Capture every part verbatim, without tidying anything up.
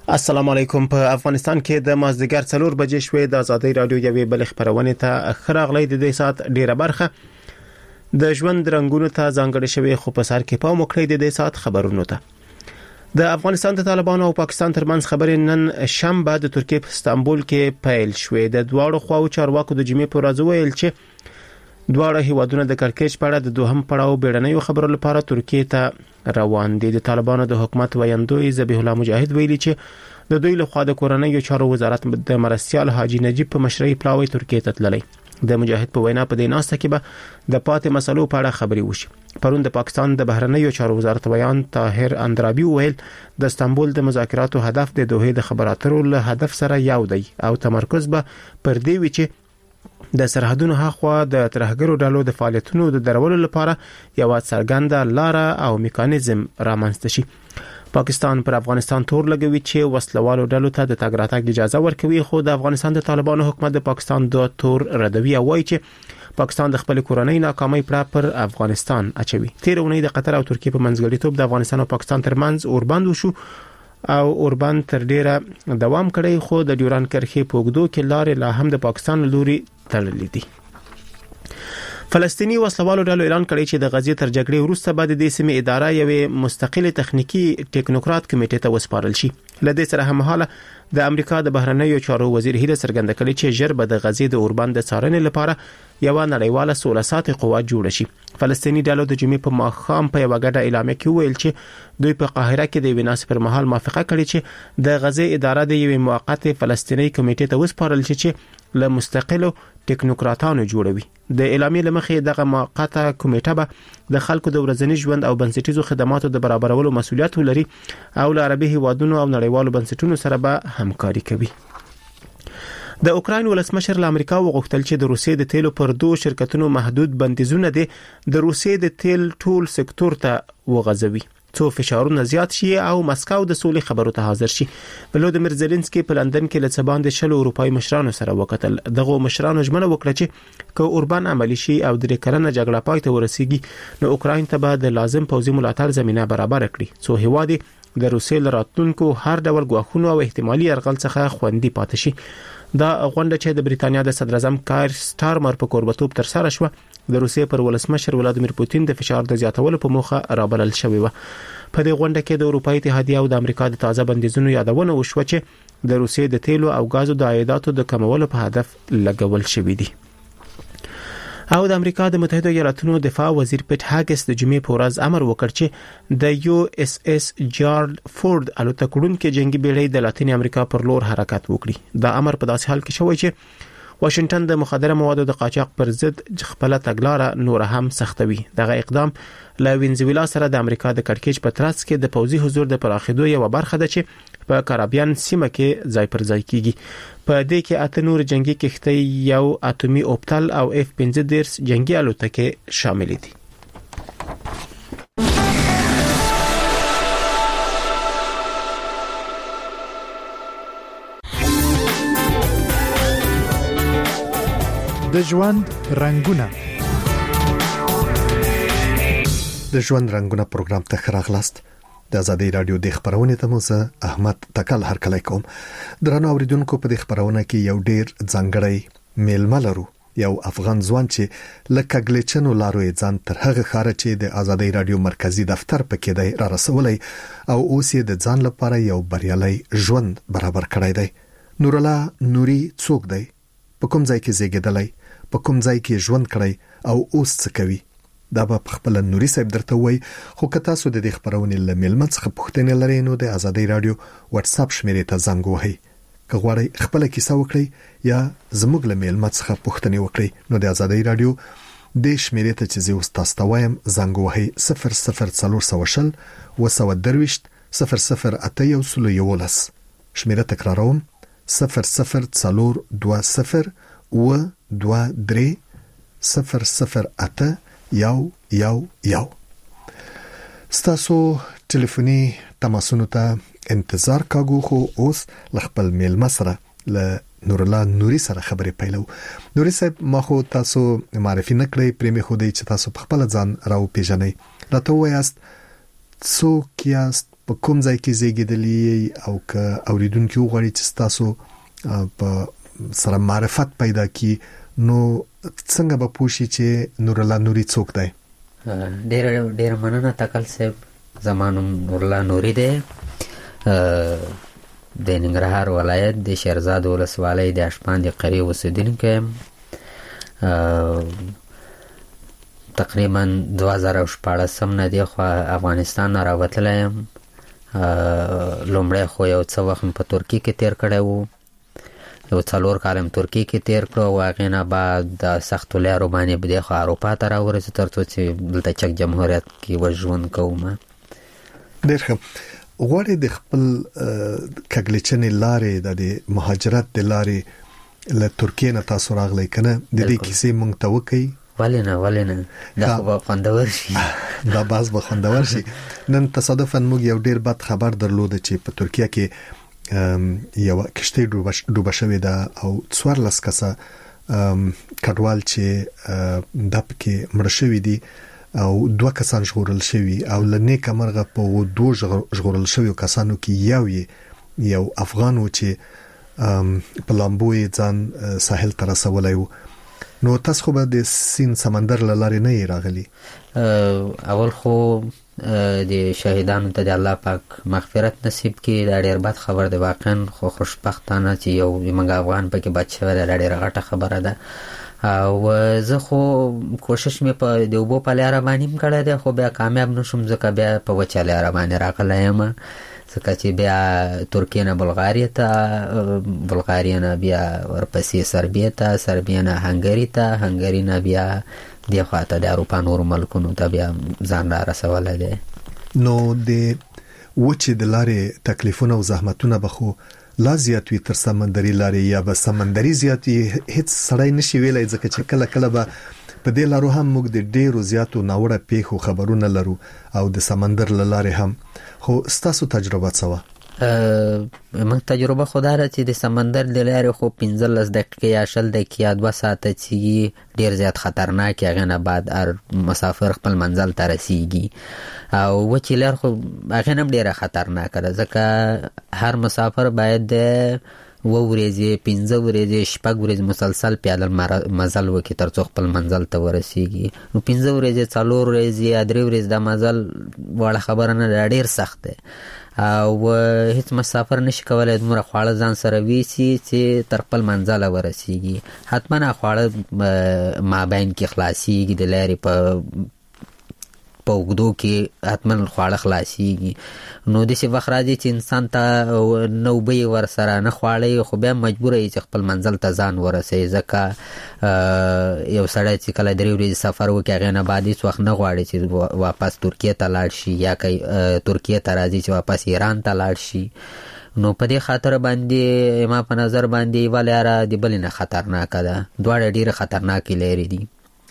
السلام علیکم. په افغانستان کې د مازدیګر څلور بجې شوې د ازادي رادیو یوې بل خبرونه ته خراغلی د دې سات ډیره برخه د ژوند رنگونو ته ځانګړې شوې، خو په سر کې پام وکړئ د دې سات خبرونو ته. د افغانستان د طالبانو او پاکستان ترمنځ خبرې نن شنبه د ترکیې په استانبول کې پیل شوې. د دواړو خواو چارواکو د جمعې پر ورځ ویل چې دواړه هیوادونه د کړکېچ په اړه د دوهم پړاو بیړنیو خبرو لپاره ترکیې ته روان دي. د طالبانو د حکومت ویاندوی ذبیح الله مجاهد ویلي چې د دوی له خوا د کورنیو چارو وزارت د مرستیال حاجی نجیب په مشرۍ پلاوی ترکیې ته تللی. د مجاهد په وینا په دې ناسته کې به د پاتې مسلو په اړه خبرې وشي. پرون د پاکستان د بهرنیو چارو وزارت ویان طاهر اندرابي ویل د استانبول د مذاکراتو هدف د دوحې د خبراتو له هدف سره یو دی او تمرکز به پر دې وي چې د سرحدونو هاخوا د ترهګرو ډلو د فعالیتونو د درولو لپاره یو څرګنده لار او میکانیزم رامنځته شي. پاکستان پر افغانستان تور لګوي چې وسلوالو ډلو ته د تګ راتګ اجازه ورکوي، خو د افغانستان د طالبانو حکومت د پاکستان د تور ردوي او وايي چې پاکستان د خپل کورنۍ ناکامۍ پر افغانستان اچوي. تیر اونۍ د قطر او ترکیې په منځګړیتوب د افغانستان او پاکستان ترمنځ اوربند وشو او اوربند تر ډیره دوام کړی، خو د ډیوران کرښې په اوږدو کې لارې لا هم د پاکستان لوري تړلې دي. فلسطینی وسلوالو ډلو اعلان کړی چې د غزې تر جګړې وروسته به د سیمې اداره یوې مستقله تخنیکی ټیکنوکرات کمیټې ته وسپارل شي. لدې سره هممهاله د امریکا د بهرنیو چارو وزیر هیله څرګنده کړې چې ژر به د غزې د اوربند د څارنې لپاره یو نړیواله سوله ساتي قوه جوړ شي. فلسطینی ډلو د جمعې په ماښام په یو غټه اعلامیه کې ویل چې دوی په قاهره کې د ویناس پر مهال موافقه کړې چې د غزې اداره د یوې موقته فلسطینی کمیټې ته وسپارل شي چې له مستقلو ټیکنوکراتانو جوړوي. د اعلامیې لمخې دغه موقته کمیټه به د خلکو د ورځني ژوند او بنسټیزو خدماتو د برابرولو مسؤلیت ولري او له عربي هیوادونو او نړیوالو بنسټونو سره به همکاري کوي. د اوکراین ولسمشر له امریکا وغوښتل چې د روسیې د تیلو پر دوه شرکتونو محدود بندیزونه دي د روسیې د تیل ټول سکتور ته وغځوي څو فشارونه زیات شي او مسکو د سولې خبرو ته حاضر شي. ولودمیر زيلنسکي په لندن کې له څبان د شلو اروپאי مشرانو سره وکتل. دغه مشرانو ژمنه وکړه چې که اوربان عملی شي او د کرنه جګړه پای ته ورسیږي نو اوکراین ته به د لازم پوځي ملاتړ زمينه برابر کړي څو هیواد د روسیې لراتونکو هر ډول غواخونو او احتمالي يرغل څخه خوندي پاتې شي. دا غونډه چې د بریتانیا د صدر اعظم کایر سټارمر په کوربتوب تر سره شو د روسیې پر ولسمشر ولادیمیر پوتین د فشار د زیاتولو په موخه رابلل شوی و. په دې غونډه کې د اروپאי اتحادیه او د امریکا د تازه بندیزونو یادونه وشوه چې د روسیې د تیلو او غازو د عایداتو د کمولو په هدف لګول شوی دی. او د امریکا د متحده ایالاتونو دفاع وزیر پیټ هاګس د جمعې په ورځ امر وکړ چې د یو اس اس جارډ فورد الوتکړونکو جنگي بیړۍ د لاتینی امریکا پر لور حرکت وکړي. دا امر په داسې حال کې شوی چې واشنگټن د مخدره موادو د قاچاق پر ضد خپل تګلارې نور هم سختوي. دغه اقدام له وینزویلا سره د امریکا د کړکېچ په ترڅ کې د پوځي حضور د پراخېدو یو برخه ده چې په کارابین سیمه کې ځای پر ځای کیږي. په دې کې اته نور جنگي کښتۍ، یو اټومي اوپټل او اف پنځه دېرش جنگي الوتکې شامل دي. د ژوند رنگونه د ژوند رنگونه پروګرام ته خراغلاست. د ازادي رادیو د خبرونه ته موزه احمد تکل هرکلی کوم. درنو اوریدونکو په د خبرونه کې یو ډیر ځانګړی میلمه لرو، یو افغان ځوان چې لکه ګلیچنو لارو ځان تر هغه خاره چې د ازادي رادیو مرکزی دفتر پکې دی را رسولای او اوس یې د ځان لپاره یو بریالي ژوند برابر کړی دی. نور الله نوري څوک دی؟ په کوم ځای کې زیږیدلی؟ په کوم ځای کې ژوند کړی او اوس څه کوي؟ دا به خپل نوري صاحب درته وای. خو که تاسو د دې خبرونه لملمه څخه پوښتنه لرئ نو د ازادي رادیو واتس اپ شمیرې ته زنګ وهئ. که غواړئ خپل کیسه وکړئ یا زموږ لملمه څخه پوښتنه وکړئ نو د ازادي رادیو د شمیرې ته چې زه تاسو ته وایم زنګ وهئ صفر صفر څلور سوه شل و سوه درويشت صفر صفر اته یو سلو یولس. شمیره تکراروم صفر صفر څلور دوه صفر و دوه درې صفر صفر اته یو یو یو. ستاسو ټلیفوني تماسونو ته انتظار کاږو. خو اوس خپل میل مسره ل نور الله نوري سره خبرې پیلو. نوري صاحب ما خو تاسو معرفي نکړی پرېمه خو دې چې تاسو په خپل ځان راو پیژنئ. راته وایاست څوک یاست، په کوم ځای کې زیږیدلی او که اوریدونکو غواړي چې تاسو په سره معرفت پیدا کی نو څنګه به پوښي چې نور الله نوري څوک دی؟ ډېر ډېر مننه تکل صاحب. زمانم نور الله نوري دی، د ننګرهار ولایت د شیرزاد ولسوالۍ د اشپان د قریه اوسیدونکی یم. تقریبا دوه زره شپاړسم نه دی خو افغانستان نه راوتلی یم. لومړی خو یو څه وخت په ترکیه کې تیر کړی وو، یو څلور کال م ترکیه کې تیر کړو او هغې نه بعد د سختو لارو باندې بدې خو اروپا ته راورسېد تر څو چې دلته چک جمهوریت کې وژوند کوم. ډېر ښه. غواړئ د خپل کږلېچنې لارې د مهاجرت د لارې له ترکیې نه تاسو راغلی که نه د دې کیسې موږ ته وکړئ؟ ولې نه ولې نه دا خو به خوندور شي. دا بحث به خوندور شي. نن تصادفاً موږ یو ډېر بد خبر درلوده چې په ترکیه کې یو کشتۍ ډوبه شوې ده او څوارلس کسه کډوال چې دا پکې مړه شوي دي او دوه کسان ژغورل شوي او له نیکه مرغه په دوه ژغورل شویو کسانو کې یو یو افغان و چې په لامبو یې ځان ساحل ته رسولی و. نو تاسو خو به د سیند سمندر له لارې نه یې راغلي؟ اول خو د شهیدانو ته د الله پاک مغفرت نصیب کړي. دا ډېر بد خبر دی واقعا، خو خوشبختانه چې یو زموږ افغان پکې بچ شوی دی، دا ډېره غټه خبره ده. او زه خو کوشش مې په د اوبو په لاره باندې هم کړی دی خو بیا کامیاب نشوم ځکه بیا په وچه لاره باندې راغلی یم، ځکه چې بیا ترکیې نه بلغاریې ته، بلغاریې نه بیا ورپسې سربیې ته، سربیې نه هنګري ته، هنګري نه بیا دې خواته د اروپا نورو ملکونو ته بیا ځان را رسولی دی. نو د وچې د لارې تکلیفونه او زحمتونه به خو لا زیات وي تر سمندري لارې، یا به سمندري زیات وي؟ هیڅ سړی نشي ویلی ځکه چې کله کله به په دې لارو هم موږ د ډېرو زیاتو ناوړه پیښو خبرونه لرو او د سمندر له لارې هم. خو ستاسو تجربه څه وه؟ موږ تجربه خو دا ده چې د سمندر د لارې خو پنځلس دقیقې یا شل دقیقې یا دوه ساعته چې ډېر زیات خطرناک، هغې نه بعد هر مسافر خپل منزل ته رسیږي. او وچې لار خو هغې نه هم ډېره خطرناکه ده ځکه هر مسافر باید د اوه ورځې، پنځه ورځې، شپږ ورځې مسلسل پیاده مزل وکړي تر څو خپل منزل ته ورسیږي. نو پنځه ورځې، څلور ورځې یا درې ورځې دا مزل واړه خبره نه ده، ډېر سخت دی او هیڅ مسافر نشي کولی دومره خواړه ځان سره ویسي چې تر خپل منزله ورسیږي. حتما خواړه مابین کې خلاصیږي، د لارې په په اوږدو کې حتما خواړه خلاصیږي. نو داسې وخت راځي چې انسان ته نه اوبه یې ورسره نه خواړه، خو بیا مجبوره یې چې خپل منزل ته ځان ورسوي ځکه یو سړی چې کله درې ورځې سفر وکړي هغې نه بعد هېڅ وخت نه غواړي چې واپس ترکیې ته لاړ شي یا که ترکیې ته راځي چې واپس ایران ته لاړ شي. نو په دې خاطر باندې ما په نظر باندې یوه لاره د بلې نه خطرناکه ده، دواړه ډېرې خطرناکې لارې دي.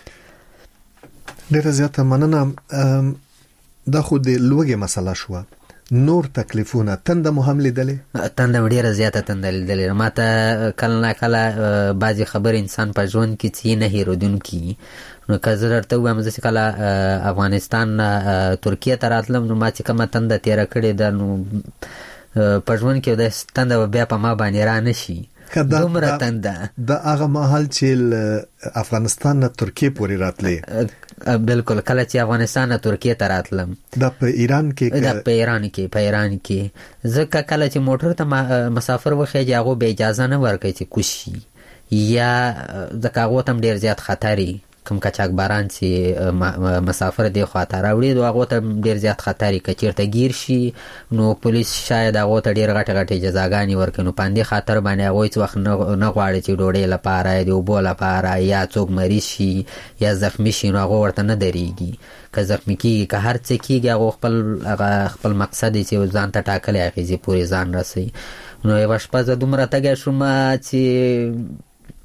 ډېره زیاته مننه. دا خو د لوږې مسله شوه، نور تکلیفونه تنده مو هم لیدلې؟ تنده مې ډېره زیاته تنده لیدلې. ما ته کله نه کله بعضې خبرې انسان په ژوند کې چې نه هېرېدونکي. نو که زه درته ووایم زه چې کله افغانستان نه ترکیې ته راتلم نو ما چې کومه تنده تېره کړې ده نو په ژوند کې داسې تنده به بیا په ما باندې را نه شي. دومره تنده د هغه مهال چې افغانستان نه ترکیې پورې راتلې؟ بالکل، کله چې افغانستان نه ترکیې ته راتلم. دا په ایران کې؟ دا په ایران کې په ایران کې ځکه کله چې موټر ته مسافر وخیږي هغو به اجازه نه ورکوي چې کوز شي، یا ځکه هغو ته هم ډېر زیات خطر کوم کچاک باران چې مسافر دی خواته راوړي نو هغو ته ډېر زیات خطر که چېرته ګیر شي نو پولیس شاید هغو ته ډېر غټې غټې جزاګانې ورکړي. نو په همدې خاطر باندې هغوی هېڅ وخت نه غواړي چې ډوډۍ لپاره د اوبو لپاره یا څوک مریض شي یا زخمي شي نو هغو ورته نه درېږي. که زخمي کېږي که هر څه کېږي هغو خپل خپل مقصد یې چې ځان ته ټاکلی اغېزې پورې ځان رسوي. نو یوه شپه زه دومره تږی شوم چې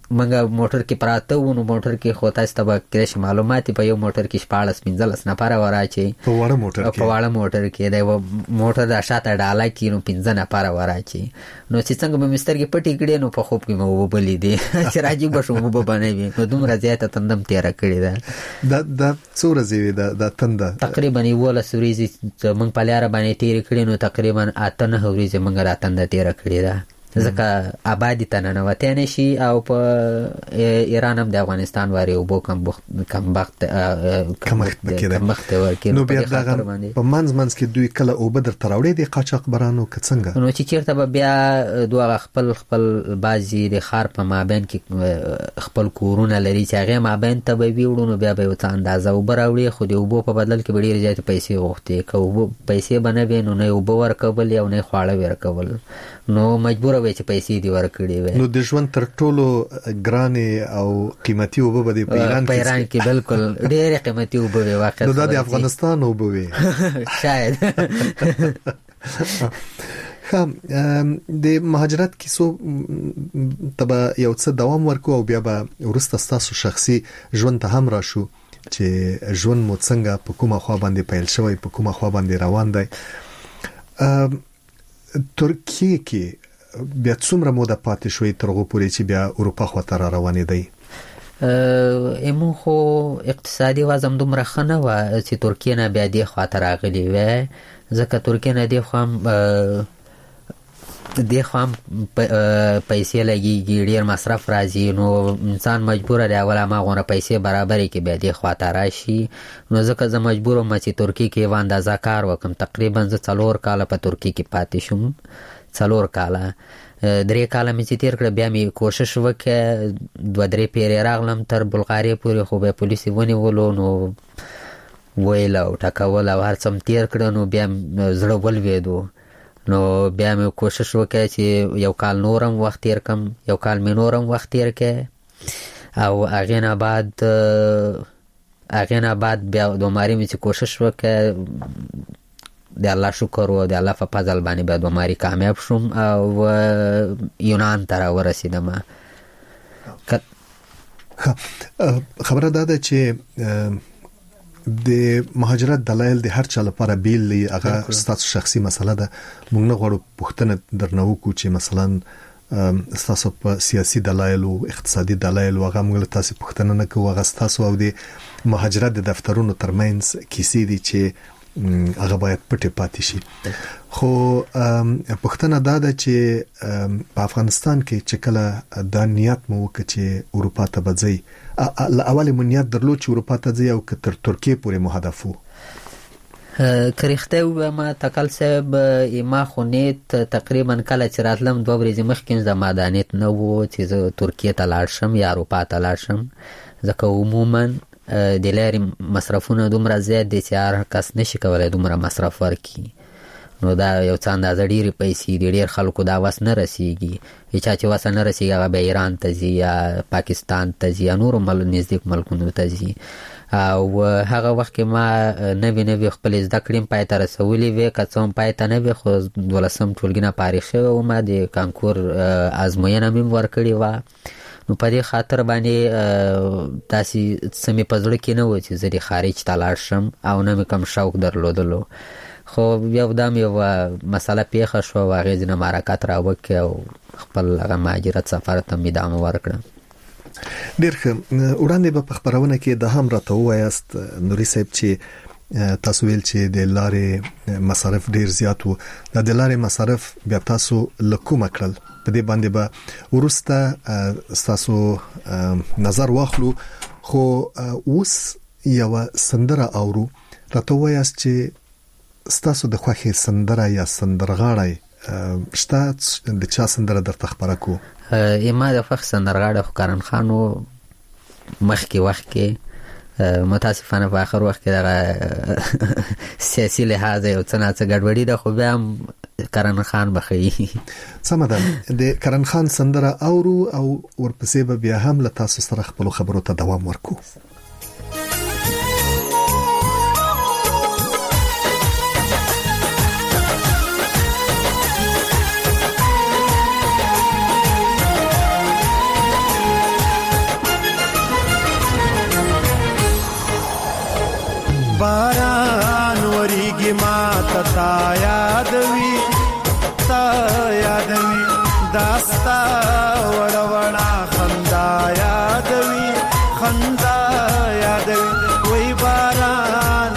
منګه موټر کې پراته و نو موټر کې خو تاسو ته به کېش معلومات په یو موټر کې شپاړس پنځلس نفر وراچي په وړه موټر کې په وړه موټر کې د موټر د شاته ډاله کې نو پنځه نفر وراچي نو چې څنګه به مستر کې پټي کړي نو په خوب کې مو وبلې دي چې راځي به شو مو بنوي نو دومره زیاته تندم تیر کړی ده دا د څوره زیوی د د تنده تقریبا یوله سوريزي موږ په لار باندې تیر کړي نو تقریبا اته نه ورځې موږ را تنده تیر کړی ده ځکه آبادی ته ننوتې نشي او په ایران هم د افغانستان واري او بو کم بخت کم بخت کمخت بکره نو بیا دغه په منځ منځ کې دوی کله او بدر تراوړې دي قاچاق برانو کڅنګ نو چې چیرته به بیا دوه خپل خپل بازي د خار په مابین کې خپل کورونه لري چې هغه مابین ته به ویوړو نو بیا به وته اندازه او براوړي خو د وبو په بدل کې ډېر زیات پیسې غوښتي کوو پیسې بنوي نو نه وبو ورکول یا نه خواړه ورکول نو مجبور وای چې پیسې دی ورکړي وي نو د ژوند تر ټولو ګرانې او قیمتي وبو به د ایران کې ایران کې بالکل ډېر قیمتي وبو وي واقعا نو د افغانستان وبو وي شاید هم د مهاجرت کیسو تبا یو څه دوام ورکو او بیا به ورسته تاسو شخصي ژوند ته هم راشو چې ژوند مو څنګه په کومه خوا باندې پیل شوی په کومه خوا باندې روان دی ترکیه کې بیا څومره موده پاتې شوې تر هغه پورې چې بیا اروپا خواته را روانې دی ایمو خو اقتصادي وضع دومره ښه نه وه چې ترکیه نه بیا دې خواته راغلي وی ځکه ترکیه نه دې خوا هم دې خوا هم پیسې لګېږي ډېر مصرف راځي نو انسان مجبوره دی اوله هماغونه پیسې برابرې کې بیا دې خواته راشي نو ځکه زه مجبور وم چې ترکیه کې یوه اندازه کار وکړم تقریبا زه څلور کاله په ترکیه کې پاتې شوم څلور کاله درې کاله مې چې تېر کړه بیا مې کوشش وکړه دوه درې پیرې راغلم تر بلغاریې پورې خو بیا پولیس یې ونیولو نو ویل او ټکول او هر څه م تېر کړه نو بیا زړه ولوېدو نو بیا مې کوشش وکړه چې یو کال نورم وخت تېر کم یو کال مې نورم وخت تېر کړه او هغې نه بعد هغې نه بعد بیا دوماري مې چې کوشش وکړه د الله شکر و د الله په فضل باندې بیا دوماري کامیاب شوم او یونان ته را ورسېدم خبره دا ده چې د مهاجرت دلایل د هر چا لپاره بیل دي هغه ستاسو شخصي مسله ده موږ نه غواړو پوښتنه درنه وکړو چې مثلا ستاسو په سیاسي دلایل او اقتصادي دلایل هغه موږ تاسو پوښتنه نه کوو هغه ستاسو او د مهاجرت د دفترونو ترمنځ کیسې دي چې هغه باید پټه پاتې شي خو پښتنه دا ده چې په افغانستان کې چې کله د نیت مو وکړي چې اروپا ته بځي اول مو نیت درلود چې اروپا ته ځي او تر ترکیه پورې مو هدف وو کریخته و ما تکل صاحب ما خو نیت تقریبا کله چې راتلم دوه ورځې مخکې زما د نیت نه وو چې زه ترکیه ته لاړ شم یا اروپا ته لاړ شم ځکه عموما د لارې مصرفونه دومره زیات دي چې هر کس نشي کولی دومره مصرف ورکړي نو دا یو څه اندازه ډېرې پیسې دي ډېر خلکو دا وس نه رسېږي چا چې وس نه رسېږي هغه بیا ایران ته ځي یا پاکستان ته ځي یا نورو مل نږدې ملکونو ته ځي او هغه وخت کې ما نوې نوې خپلې زده کړې پای ته رسولې وې که څه هم پای ته نه وې خو دولسم ټولګي نه فارغ شوی وم د کانکور ازموینه مې ورکړې وه نو په دې خاطر باندې داسې څه مې په زړه کې نه و چې زه د خارج ته لاړ شم او نه مې کوم شوق درلودلو خو یودم یوه مسله پیښه شوه او هغې ځینې حرکت راوکړې او خپل هغه مهاجرت سفر ته مې ادامه ورکړه ډېر ښه وړاندې به په خپرونه کې د هم راته ووایاست نوري صاحب چې تاسو ویل چې د لارې مصارف ډېر زیات وو دا د لارې مصارف بیا تاسو له کومه کړل په دې باندې به وروسته تاسو نظر واخلو خو اوس یوه سندره اورو راته ووایاست چې ستاسو د خوښې سندره یا سندرغاړی شته د چا سندره درته خبره کو ما د خوښ سندرغاړی خو کرن خان و مخکې وخت کې متاسفانه په آخر وخت کې دغه سیاسي لحاظ یو څه نه څه ګډوډي ده خو بیا هم کرن خان به ښیي سمه ده د کرن خان سندره اورو او ورپسې به بیا هم له تاسو سره خپلو خبرو ته دوام ورکو وریږي ما تا یادوي تا یادوي داستا وړ وړا خندا یادوي خندا یادوي وای باران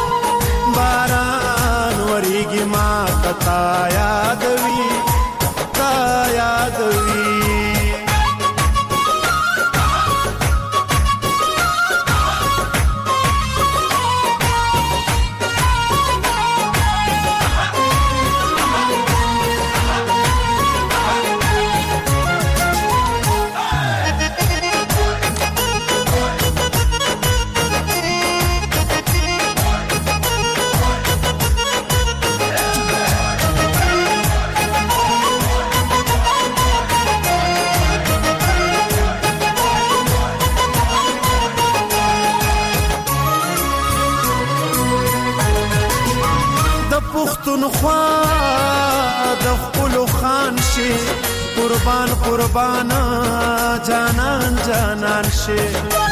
باران وریږي ما تا یادوي تا یادوي پښتونخوا د خپل خان شي قربان قربان جانان جانان شي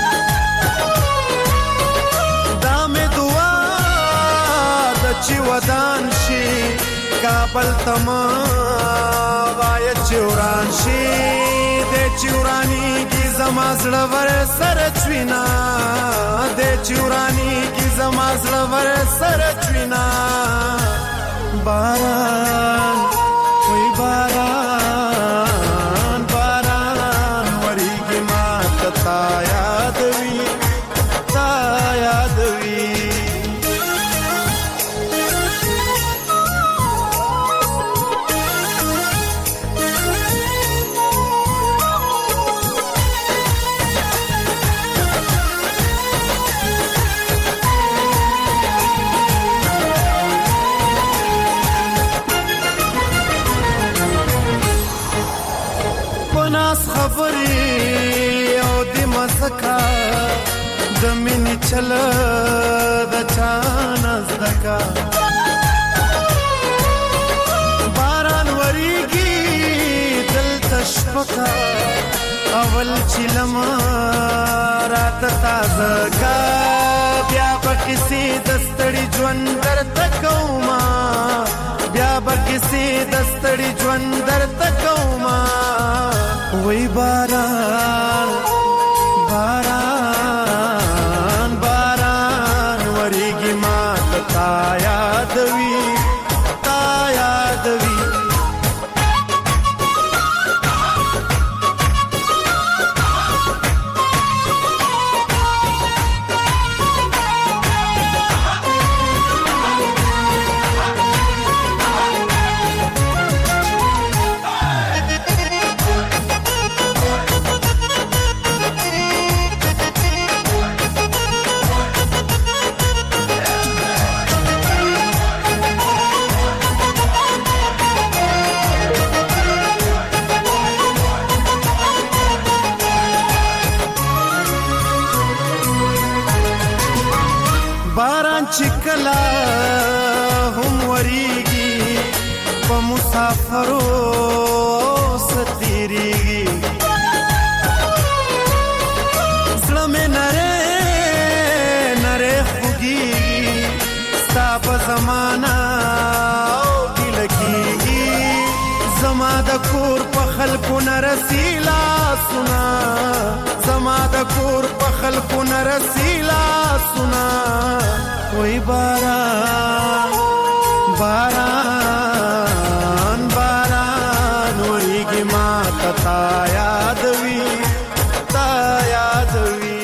دا مې دعا د چې ودان شي کابل تما وای چوران شي د چورانی کی زما زړه ور سره چوینا د چورانی کی زما زړه ور سره چوینا باران وای باران باران وریږي ما تا یادوي تا یادوي خبري او د مسکا د مینې چل د چانس دکا باران وریږي دل تشپکا اول چلم رات تازه کا بیا بکسی دستړي ژوند درته کوما بیا بکسی دستړي ژوند درته کوما وای باران باران باران وریږي ما تا یادوي تا یادوي چکلا هم وریږي په مسافرو ستیریږي زړه مې نره نره خوږیږي ستا په زمانه او ګیلګیږي زما د کور په خلکو نه رسي لاسونه زما د کور په خلکو نه رسي لاسونه وای باران باران باران وریږي ما تا یادوي تا یادوي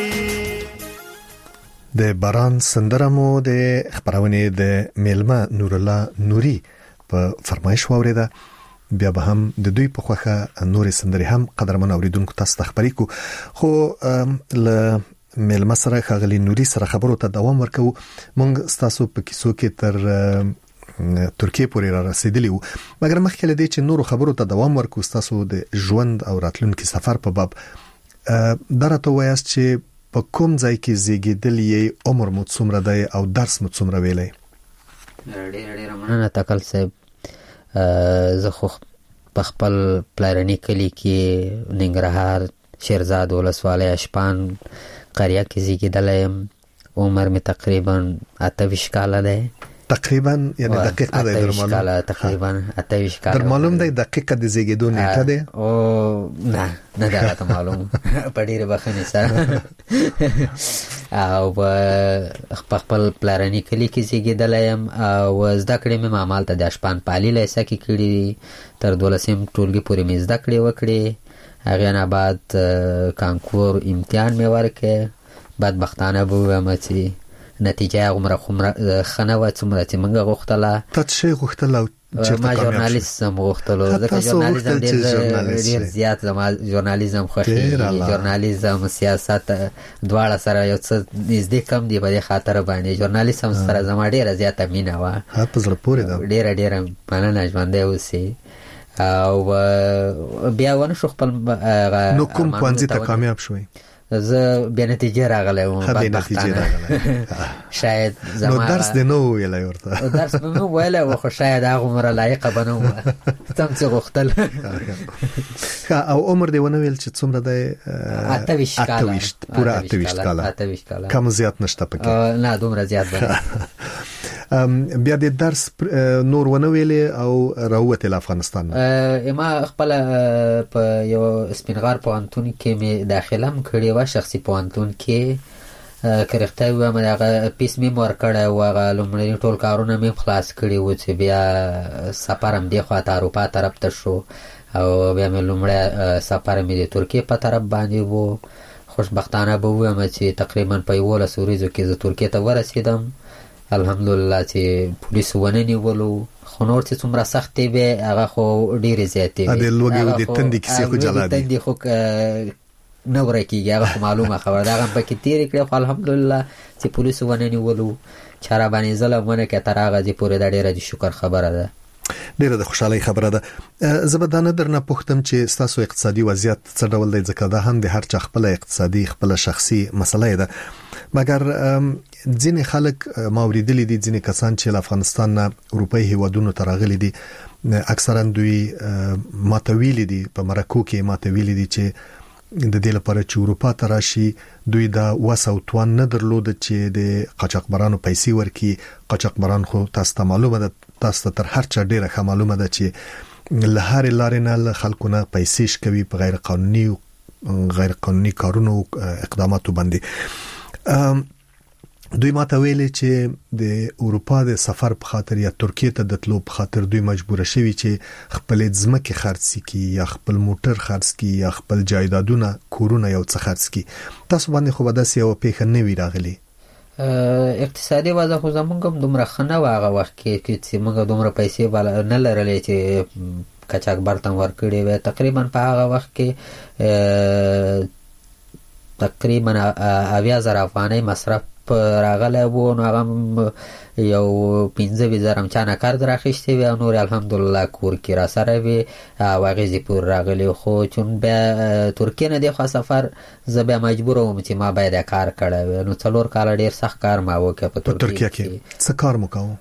د باران سندره مو د خبرونه د میلمه نور الله نوري په فرمایش واوریده بیا به هم د دوی په خوخه نور سندري هم قدرمن اوریدونکو تاسو ته خبرې کو خو ل میلمه سره خغلی نوري سره خبرو ته دوام ورکو مونږ تاسو په کیسو کې تر ترکیه پورې را رسیدلی وو مګر مخکې لدی چې نور خبرو ته دوام ورکو تاسو د ژوند او راتلونکو سفر په باب درته وایاست چې په کوم ځای کې زیږیدل یې عمر مو څومره دی او درس مو څومره ویلې ډېر ډېر مننه تکل صاحب زه خو په خپل پلارني کلی کې ننګرهار شیرزاد ولسوالۍ اشپان قریه کې زیږیدلی یم عمر مې تقریبا اته ویشت کاله دی تقریبا یعنی دقیق نه دی در معلوم کاله تقریبا اتهویشت کاله در معلوم دی دقیقه د زیږیدو نیټه دی او نه نه دا راته معلوم په ډیره بخښنې سره او په خپل پلارني کلي کې زیږېدلی یم او زده کړې مې مامال ته د شپانپالي لیسه کې کړي تر دولسم ټولګي پورې مې زده کړې وکړې هغې نه بعد کانکور امتحان مې ورکړ بدبختانه به ووایم چې نتیجه یې هغومره ښه نه وه څومره چې موږ غوښتله. تا څه شی غوښتل او ما ژورنالیزم غوښتلو ځکه ژورنالیزم ډېر زیات زما ژورنالیزم خوښېږي. ژورنالیزم سیاست دواړه سره یو څه نږدې کم دي په دې خاطر باندې ژورنالیزم سره زما ډېره زیاته مینه وه. په زړه پورې ده. ډېره ډېره مننه ژوندی اوسې. او بیا ونه شو خپل نو کوم ښوونځي ته کامیاب شوی؟ زه بیا نتیجې راغلی وم بدبختانه شاید زما نو درس دې نه وویلی ورته؟ درس به مې وویلی و خو شاید هغومره لایقه به نه وم څه څه غوښتل. او عمر دې ونه ویل چې څومره دی؟ اتهویشت کاله. اتهویشت پوره اتهویشت کاله. اتهویشت کاله. کم زیات نشته پکې؟ نه دومره زیات به نه. بیا د درس نور ونه ویلې او راووتې له افغانستان نه؟ ما خپله په یو سپینغار پوهنتون کې مې داخله هم کړې وه شخصي پوهنتون کې که رښتیا ووایم هغه پیس مې هم ورکړی و هغه لومړني ټول کارونه مې هم خلاص کړي وو چې بیا سفر هم دې خوا ته اروپا طرف ته شو او بیا مې لومړی سفر مې د ترکیې په طرف باندې و. خوشبختانه به ووایم چې تقریبا په یولس ورځو کې زه ترکیې ته ورسېدم الحمدلله چې پولیسو ونه نیولو خو نور چې څومره سختې وې هغه خو ډېرې زیاتې وې. د لوږې او د تندې کیسې خو جلا دي. تندې خو نه ورکېږي هغه خو معلومه خبره ده هغه پکې تېرې کړې خو الحمدلله چې پولیسو ونه نیولو چا را باندې ظلم ونه کړې تر هغه ځای پورې دا ډېره د شکر خبره ده. ډېره د خوشحالۍ خبره ده. زه به دا نه درنه پوښتم چې ستاسو اقتصادي وضعیت څه ډول دی ځکه دا هم د هر چا خپله اقتصادي خپله شخصي مسله ده مګر ځینې خلک ما اوریدلي دي ځینې کسان چې له افغانستان نه اروپایي هیوادونو ته راغلي دي اکثرا دوی ماته ویلي دي په مرکو کې ماته ویلي دي چې د دې لپاره چې اروپا ته راشي دوی دا وس او توان نه درلود چې د قاچاقبرانو پیسې ورکي. قاچاقبران خو تاسو ته معلومه ده تاسو تر هر چا ډیره ښه معلومه ده چې له هر لارې نه خلکو نه پیسې شکوي په غیر قانوني غیر قانوني کارونو اقداماتو باندې. دوی ماته ویلي چې د اروپا د سفر په خاطر یا ترکیه ته د تلو په خاطر دوی مجبور شوي چې خپل ځمکې خرڅ کړي یا خپل موټر خرڅ کړي یا خپل جایدادونه کورونه یو څه خرڅ کړي. تاسو باندې خو به داسې یو پیښه نه وي راغلي؟ اقتصادي وضع خو زمونږ هم دومره ښه نه وه هغه وخت کې چې موږ دومره پیسې نه لرلې چې قاچاقبر ته ورکړې وې. تقریبا په هغه وخت کې تقریبا اویا زره افغانۍ مصرف راغلی وو نو هغه یو پنځه ویشت زره هم چانه قرض راخیستې وې او نور الحمدلله کور کې را سره وې او هغې ځای پورې راغلی. خو چون بیا ترکیې نه دې خوا سفر زه بیا مجبوره وم چې ما باید کار کړی وی نو څلور کاله ډېر سخت کار ما وکړ په ترکیه کې. څه کار مو کوو؟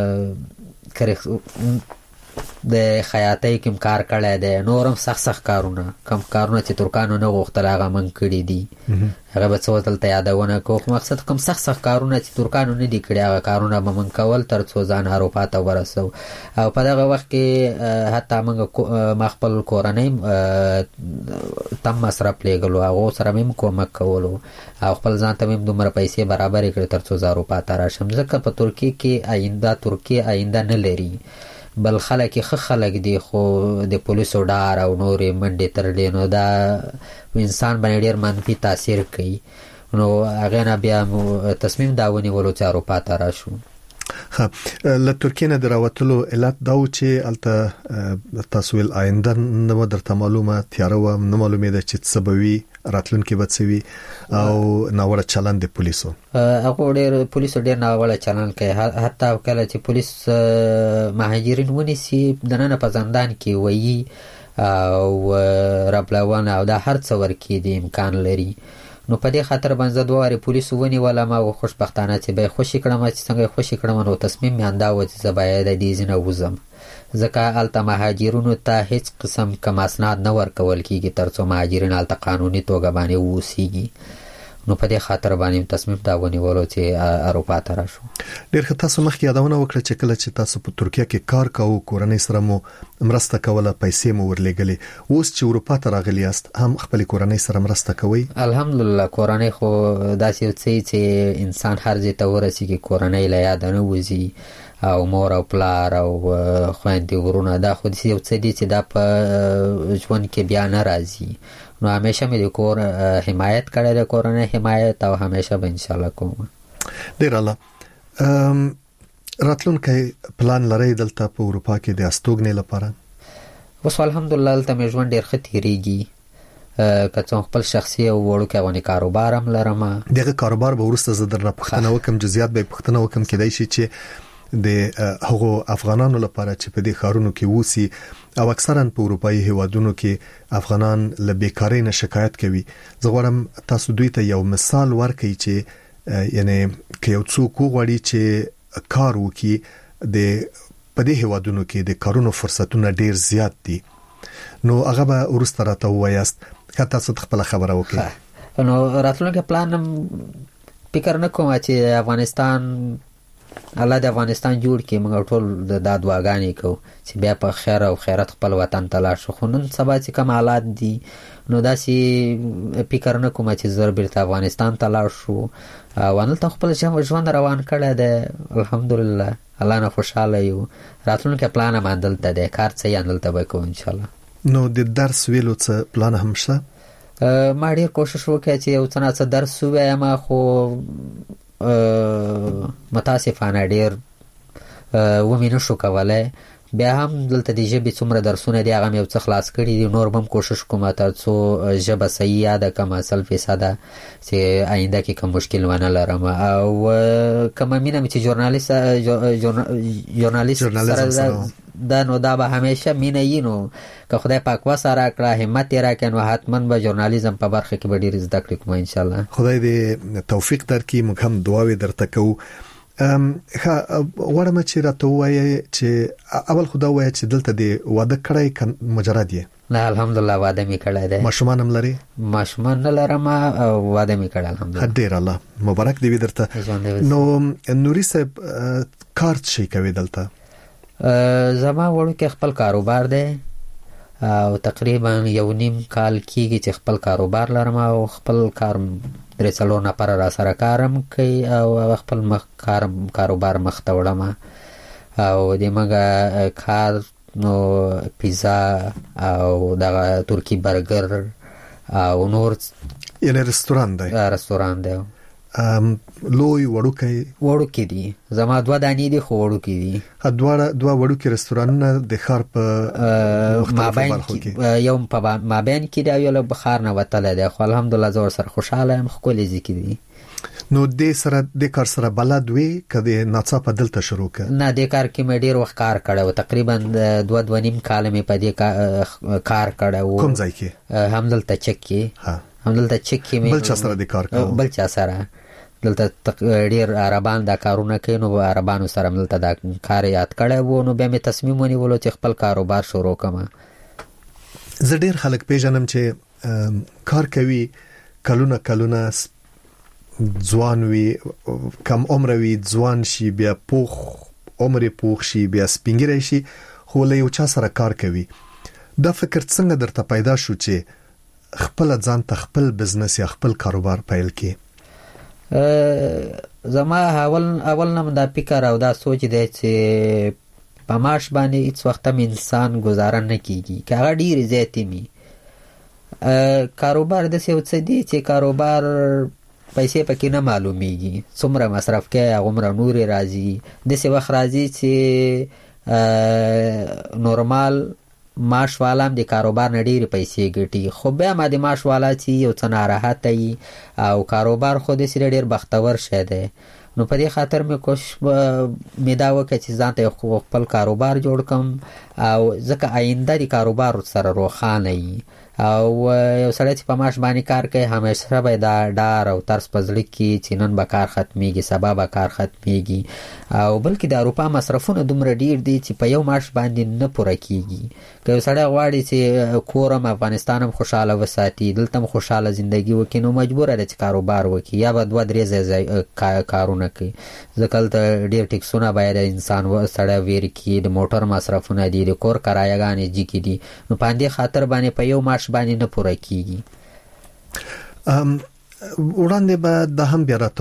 د خیاطۍ کوم کار کړی دی نورم سخت سخت کارونه کم کارونه چې ترکانو نه غوښتل هغه من کړي دي هغه به څه دلته یادونه کوو خو مقصد کوم سخت سخت کارونه چې ترکانو نه دي کړي هغه کارونه به من کول تر څو ځان اروپا ته ورسو. او په دغه وخت کې حتی موږ ما خپل کورنۍ تم مصرف لېږلو هغو سره مې هم کومک کولو او خپل ځان ته مې هم دومره پیسې برابرې کړې تر څو زه اروپا ته راشم ځکه په ترکیې کې آینده ترکیې آینده نه لري بل خلک ښه خلک دي خو د پولیسو ډار او نورې منډې ترړې نو دا انسان باندې ډېر منفي تاثیر کوي نو هغې نه بیا تصمیم دا ونیولو چې اروپا ته راشو. ها له ترکیې نه د راوتلو علت دا و چې هلته تاسو ویل آینده نه وه درته معلومه تیاره وه نه معلومېده چې څه به وي راتلونکي به څه وي او ناوړه چلند د پولیسو هغو ډېر پولیسو ډېر ناوړه چلند کوي حتی کله چې پولیس مهاجرین ونیسي دننه په زندان کې ویي او ربلونه او دا هر څه ورکړي د امکان لري نو په دې خاطر باندې دوه وارې پولیسو ونیولم او خوشبختانه چې به یې خوشي کړم چې څنګه یې خوشي کړم نو تصمیم مې همدا و چې زه باید د دې ځای نه وځم ځکه هلته مهاجرینو ته هیڅ قسم کم اسناد نه ورکول کېږي تر څو مهاجرین هلته قانوني توګه باندې واوسیږي نو په دې خاطر باندې تصمیم دا ونیولو چې اروپا ته راشو. ډېر ښه. تاسو مخکې یادونه وکړه چې کله چې تاسو په ترکیه کې کار کاوه کورنۍ سره مو مرسته کوله، پیسې مو ورلېګلې، اوس چې اروپا ته راغلی یاست هم خپل کورنۍ سره مرسته کوئ؟ الحمدلله کورنۍ خو داسې یو څه چې انسان هر ځای ته ورسیږي کورنۍ له یاد نه وځي، او مور او پلار او خويندې ورونه دا خو یو څه دي چې دا په ژوند کې بیا نه راځي. نو همیشه مې د کور حمایت کړی د کورنۍ حمایت او همیشه به ان شاء الله کوم. ډیر الله. راتلونکي پلان لري دلته په اروپا کې د استوګنې لپاره؟ اوس الحمدلله دلته مې ژوند ډیر ښه تیریږي، که څنګه خپل شخصي او وړوکی ونی کاروبار هم لرم. دغه کاروبار به ورسته زه درنه پوښتنه وکم، جزئیات به پوښتنه وکم کېدای شي چې د هغو افغانانو لپاره چې په دې ښارونو کې ووسی او اکثرا په اروپאי هیوادونو کې افغانان له بیکاری نه شکایت کوي. زه غواړم تاسو دوی ته یو مثال ورکړئ چې یعنی که یو څوک وغواړي چې کار وکړي د په دې هیوادونو کې د کارونو فرصتونه ډیر زیات دي، نو هغه به ورسته راته وایاست که تاسو خپل خبره وکړئ. نو راتلونکي پلان فکر نه کوم چې افغانستان الله د افغانستان جوړ کړي، موږ ټول د دادواګانې کو چې بیا په خیر او خیرت خپل وطن ته لاړ شو. خو نن سبا چې کوم حالات دي نو داسې فکر نه کوم چې زر بیرته افغانستان ته لاړ شو او هلته خپل ژوند روان کړی دی. الحمدلله الله نه خوشاله یو. راتلونکي پلان هم دلته دی، کار څه یې دلته به کوو ان شاء الله. نو د درس ویلو څه پلان هم شته؟ ما ډېر کوشش وکړ چې یو څه نه څه درس ووایم، خو متاسفانه ډیر ومې نشو کولای. بیا هم دلته د ژبې څومره درسونه دي هغه مې یو څه خلاص کړي دي، نور به هم کوشش کوم تر څو ژبه صحیح یاده کړم سل فیصده چې آینده کې کوم مشکل ونه لرم. او کومه مینه مې چې ژورنالیست ژورنالیست سره دا نو دا به همیشه مینه یې، نو که خدای پاک وسره کړه همت یې راکړي نو حتما به ژورنالیزم په برخه کې به ډېر زده کړې کوم ان شاء الله. خدای دې توفیق درکړي. موږ هم دعاوې درته کوو. ام ښه غواړم چې راته ووایې چې اول خدا وایي چې دلته دې واده کړی مجرد یې؟ نه الحمدلله واده مې کړی دی. ماشومان هم لري؟ ماشومان نه لرم او واده مې کړی الحمدلله. ډېر الله مبارک دې وي درته. نو نوري صاحب کار څه کوي دلته؟ زما وړوکی خپل کاروبار دی او تقریبا یو نیم کال کېږي چې خپل کاروبار لرم او خپل کار درې څلور نفره را سره کارم کوي او خپل مخ کارم کاروبار مخ ته وړم. او د مګه کار نو پیزا او دغه ترکی برګر او نور یعنی رستوران دی؟ رستوران دی. ام لوی وړوکی وړوکی دي، زما دوه دانی دي خو وړوکی دي. دوه دوه وړوکی رستورانونه د ښار په مابین کې یو په مابین کې دی یو له بخار نه وتل دی، خو الحمدلله زه سره خوشاله یم. خو کولې ځکه دي نو د سره د کار سره بلد وي کده ناڅاپه دلته شروع ک نه د کار کې مې ډیر وخت کار کړو، تقریبا دوه دوه نیم کال مې په دې کار کړو. کوم ځای کې؟ هم دلته چک کې. ها هم دلته چک کې مې بل چا سره د کار کوم؟ بل چا سره دلته ډیر عربان دا کارونه کوي، نو عربانو سره دلته دا کار یاد کړی وو. نو بیا مې تصمیم ونیولو چې خپل کاروبار شروع کړم. زه ډیر خلک پیژنم چې کار کوي کلونه کلونه ځوان وي، کم عمر وي ځوان شي، بیا پوخ عمر پوخ شي، بیا سپینګری شي، خو له یو چا سره کار کوي. دا فکر څنګه درته پیدا شو چې خپل ځان ته خپل بزنس یا خپل کاروبار پیل کړي؟ زما اول اول نم دا فکر او دا سوچ دی چې په معاش باندې هیڅ وخت هم انسان گزاره نه کیږي، که هغه ډیر زیاتې می. کاروبار د څه یو څه دی چې کاروبار پیسې پکې نه معلومیږي، څومره مصرف کوي هغومره نورې راځي. داسې وخت راځي چې نورمال معاش والا هم د کاروبار نه ډېرې پیسې ګټي، خو بیا ما د معاش والا چې یو څه ناراحته وي او کاروبار خو داسې ډېر بختور شی دی. نو په دې خاطر مې کوشش مې دا وکړه چې ځان ته خپل کاروبار جوړ کړم او ځکه آینده د کاروبار سره روښانه وي او یو سړی چې په معاش باندې کار کوي همیشه به دا ډار او ترس پزړه کې چې نن به کار ختميږي سبا به کار ختميږي او بلکې د اروپا مصرفونه دومره ډیر دي چې په یو معاش باندې نه پوره کیږي که یو سړی غواړي چې کورم افغانستان هم خوشاله وساتي دلته هم خوشاله ژوندۍ وکړي نو مجبور دی چې کاروبار وکړي یا به دوه درې ځای کارونه کوي ځکه ته ډیر ټیکسونه باید انسان و سړی ویر کی د موټر مصرفونه دي د کور کرایه‌ګانې جګې دي نو په دې خاطر باندې په یو معاش باندې نه پوره کیږي. ام وړاندې به د هم بیا